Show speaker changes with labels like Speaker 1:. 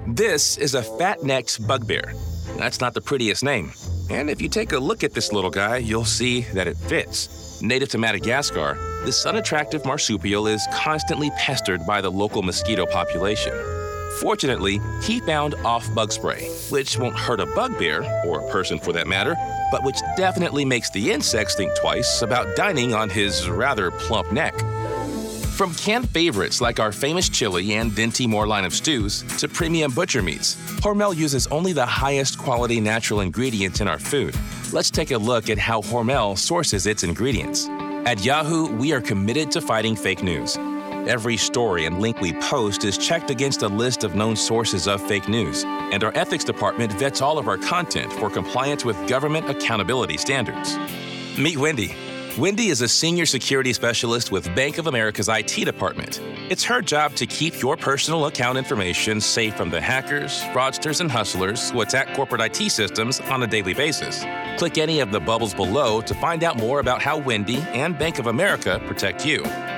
Speaker 1: This is a fat-necked bugbear. That's not the prettiest name. And if you take a look at this little guy, you'll see that it fits. Native to Madagascar, this unattractive marsupial is constantly pestered by the local mosquito population. Fortunately, he found off bug spray, which won't hurt a bugbear, or a person for that matter, but which definitely makes the insects think twice about dining on his rather plump neck. From canned favorites like our famous chili and Dinty-Moore line of stews to premium butcher meats, Hormel uses only the highest quality natural ingredients in our food. Let's take a look at how Hormel sources its ingredients. At Yahoo, we are committed to fighting fake news. Every story and link we post is checked against a list of known sources of fake news, and our ethics department vets all of our content for compliance with government accountability standards. Meet Wendy. Wendy is a senior security specialist with Bank of America's IT department. It's her job to keep your personal account information safe from the hackers, fraudsters, and hustlers who attack corporate IT systems on a daily basis. Click any of the bubbles below to find out more about how Wendy and Bank of America protect you.